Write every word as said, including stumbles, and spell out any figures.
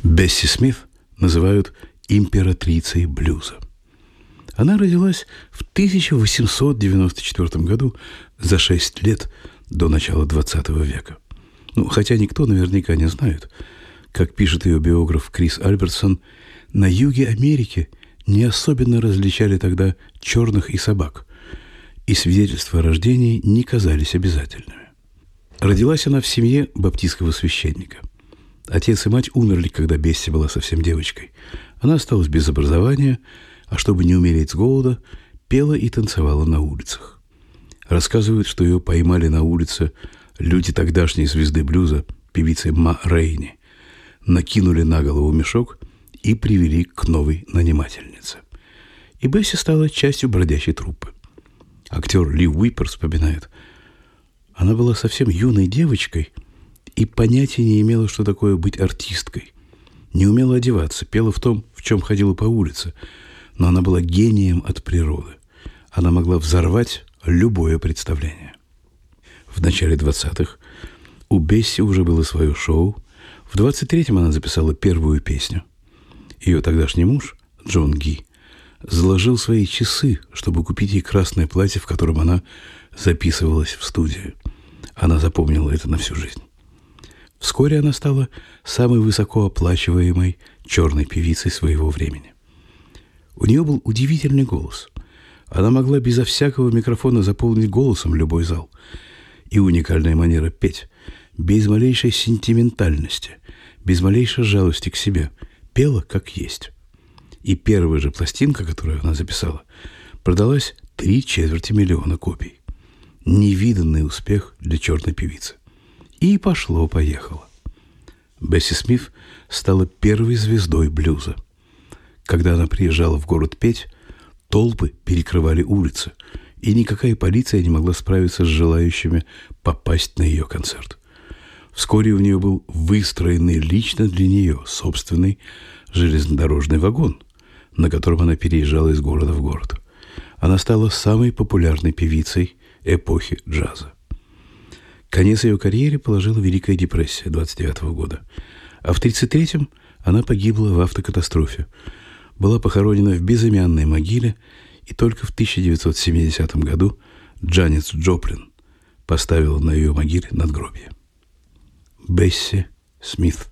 Бесси Смит называют императрицей блюза. Она родилась в тысяча восемьсот девяносто четвёртом году, за шесть лет до начала двадцатого века. Ну, хотя никто наверняка не знает, как пишет ее биограф Крис Альбертсон, на юге Америки не особенно различали тогда черных и собак, и свидетельства о рождении не казались обязательными. Родилась она в семье баптистского священника. Отец и мать умерли, когда Бесси была совсем девочкой. Она осталась без образования, а чтобы не умереть с голода, пела и танцевала на улицах. Рассказывают, что ее поймали на улице люди тогдашней звезды блюза, певицы Ма Рейни, накинули на голову мешок и привели к новой нанимательнице. И Бесси стала частью бродячей труппы. Актер Ли Уипер вспоминает: она была совсем юной девочкой и понятия не имела, что такое быть артисткой. Не умела одеваться, пела в том, в чем ходила по улице, но она была гением от природы. Она могла взорвать любое представление. В начале двадцатых у Бесси уже было свое шоу. В двадцать третьем она записала первую песню. Ее тогдашний муж, Джон Ги, заложил свои часы, чтобы купить ей красное платье, в котором она записывалась в студию. Она запомнила это на всю жизнь. Вскоре она стала самой высокооплачиваемой черной певицей своего времени. У нее был удивительный голос. Она могла безо всякого микрофона заполнить голосом любой зал. И уникальная манера петь, без малейшей сентиментальности, без малейшей жалости к себе, пела как есть. И первая же пластинка, которую она записала, продалась три четверти миллиона копий. Невиданный успех для черной певицы. И пошло-поехало. Бесси Смит стала первой звездой блюза. Когда она приезжала в город петь, толпы перекрывали улицы, и никакая полиция не могла справиться с желающими попасть на ее концерт. Вскоре у нее был выстроенный лично для нее собственный железнодорожный вагон, на котором она переезжала из города в город. Она стала самой популярной певицей эпохи джаза. Конец ее карьере положила Великая депрессия двадцать девятого года, а в тридцать третьем она погибла в автокатастрофе, была похоронена в безымянной могиле, и только в тысяча девятьсот семидесятом году Джанис Джоплин поставила на ее могиле надгробие. Бесси Смит.